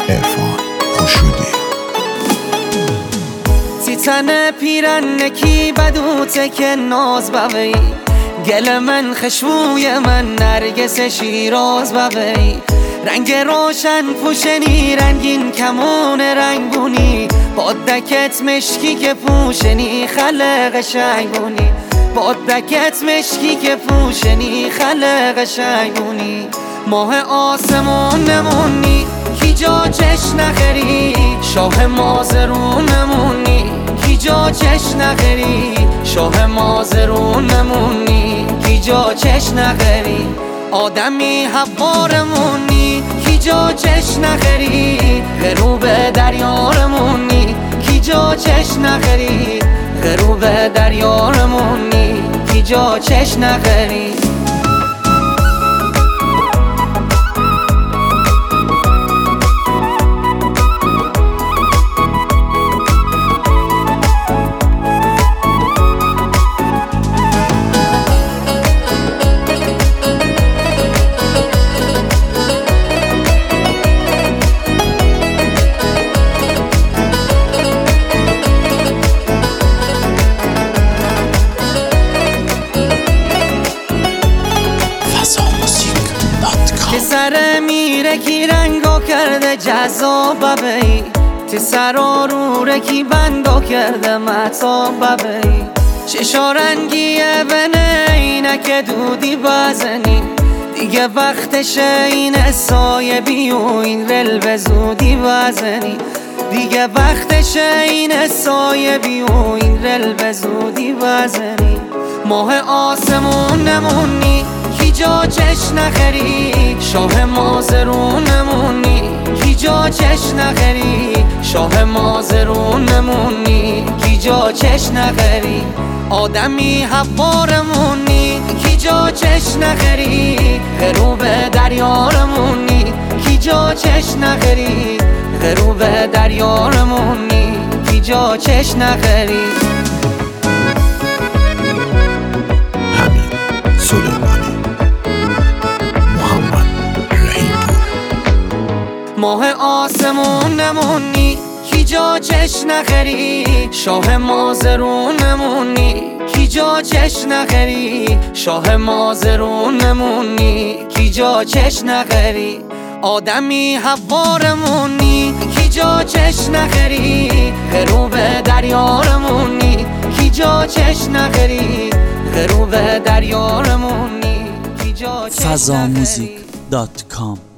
عرفان خورشیدی. تن پیرنکی بدوته که ناز بوی گل من خشبوی من نرگس شیراز بوی رنگ روشن پوشنی رنگین کمون رنگونی بادکت مشکی که پوشنی خلق شنگونی بادکت مشکی که پوشنی خلق شنگونی ماه آسمون نمونی کی جا چش نخری شاه مازرون نمونی کی جا چش نخری شاه مازرون نمونی کی جا چش نخری آدمی حوارمونی کی جا چش نخری غروب دریارمونی کی جا چش نخری غروب دریارمونی کی جا چش نخری سر میره کی رنگو کرده جذاب ببی تی سر روره کی بندو کرده مطاب ببی چشا رنگیه بنه اینه که دودی بزنی دیگه وقتشه این سایه بیو این رل به زودی بزنی دیگه وقتشه این سایه بیو این رل به زودی بزنی ماه آسمون نمونی کی جا چش نخری شاه مازرون نمونی کی جا چش نخری شاه مازرون نمونی کی جا چش نخری آدمی حوارمونی کی جا چش نخری غروب دریارمونی کی جا چش نخری غروب دریارمونی کی جا چش نخری حمید سلیمانی، محمد رحیم‌پور. ماه آسمون نمونی کی جا چش نخری شاه مازرون نمونی کی جا چش نخری شاه مازرون نمونی کی جا چش نخری آدمی حوارمونی کی جا چش نخری غروب دریارمونی کی جا چش نخری غروب دریارمونی کی جا چش نخری fazamusic.com